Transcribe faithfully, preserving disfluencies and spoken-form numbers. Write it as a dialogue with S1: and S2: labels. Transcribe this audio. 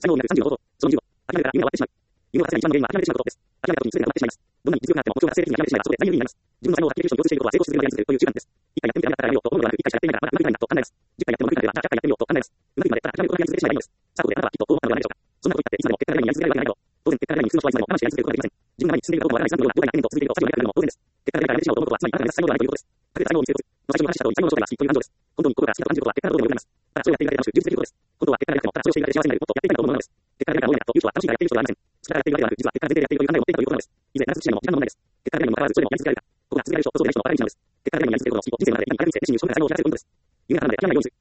S1: 才能になるさんじゅうのこと。そのにじゅうご、諦めるから夢は終わってしまう。夢を忘れない一番の原因は諦めてしまうことです。諦めた時に全てが終わってしまいます。どんなに実力があっても目標が達成できずに諦めてしまえばそこで大有利になります。自分の才能が発揮できる人に共通していることは成功することをやり続けるという習慣です。一回やってみてありがったからやめようと思うのではなく、一回しかやってみないからまだうまくいかないんだと考えます。十回やってもうまくいかないでは、じゃあひゃっかいやってみようと考えます。うまくいくまでやったら諦めることがやり続けてしまえばいいのです。さあ、ここであなたはきっとこう思ったのではないでしょうか。そんなこと言ったっていつまでも結果が出ないようにやり続けるわけがないだろう。当然、結果が出ないに普通の人はいつまでも我慢してやり続けることができません。自分が前に進んでいるかどうかわからないスランプのようなどうかになってんと続けると作業がなくなるのも当然です。結果が出ないからやめてしまおうと思うことはつまりあなたが才能がないということです。隠れた才能を見つけること。の最初にお話しした通り才能の正体は好きという感情です。本当に心から好きだと感じることは結果がどうでもよくなります。ただそれをやっているだけ楽しく充実できることです。本当は結果が出なくてもただそれをしているだけで幸せになるもっとやっていたいと思うものです。結果が出ないから多いんだという人は楽しいからやっている人ではありません。力がやっているわけではなく、実は結果が出てやっているという考えを持っていたということなのです。いずれ必ずしも時間の問題です。結果が出ないにもかかわらずそれでもやり続けられるか。ここが続けられる人とそうでない人の分かれ道なのです。結果が出ないのにやり続けることの好きと人生の中で意味がある人に就職する才能を開かせていることです。夢が叶うので諦めないようにする。